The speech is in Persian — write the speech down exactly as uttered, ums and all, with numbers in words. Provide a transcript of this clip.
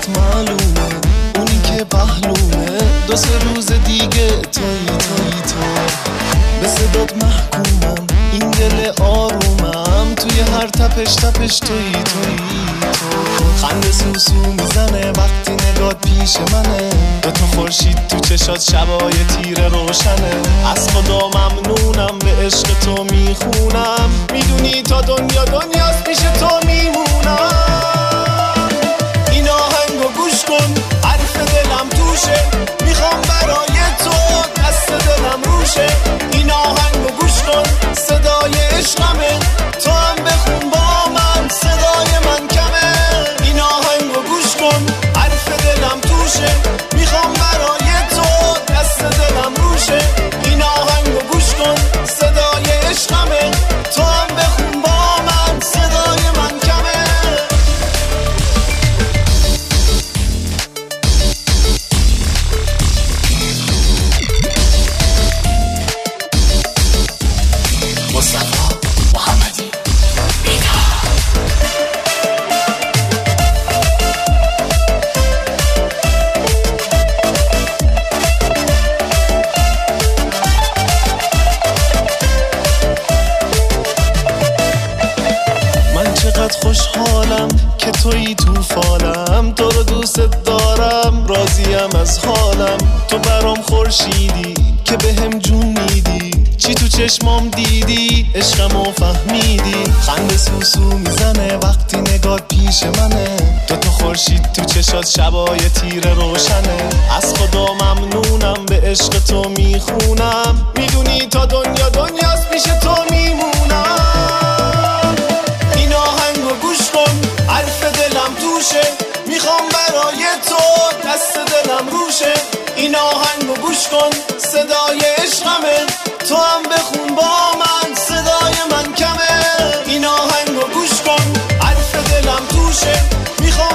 برات معلومه اونی که پهلومه دو سه روز دیگه توی توی تو به صدات محکومم این دل آرومم توی هر تپش تپش توی توی تو خنده سوسو میزنه وقتی نگات پیش منه دو تا خورشید تو چشات شبای تیره روشنه از خدا ممنونم به عشق تو میخونم میدونی تا دنیا دنیاست پیش تو میمونم این آهنگو گوش کن حرف دلم توشه میخوام برای تو دست دلم روشه این آهنگو گوش کن صدای عشقمه تو هم بخون با من صدای من کمه این آهنگو گوش کن حرف دلم توشه میخوام برای تو دست دلم روشه این آهنگو گوش کن صدای عشقمه تو هم بخون با من صدای من کمه مصطفی محمدی من چقدر خوشحالم که تویی تو فالم تو رو دوست دارم راضیم از حالم تو برام خورشیدی که بهم جون میدی چی تو چشمام دیدی عشقمو فهمیدی خنده سوسو میزنه وقتی نگات پیش منه دو تا خورشید تو چشات شبای تیره روشنه از خدا ممنونم به عشق تو میخونم میدونی تا دنیا دنیاست پیش تو میمونم این آهنگو گوش کن حرف دلم توشه میخوام برای تو دست دلم روشه این آهنگو گوش کن صدای عشقمه تو هم بخون با من صدای من کمه این آهنگو گوش کن حرف دلم توشه میخوام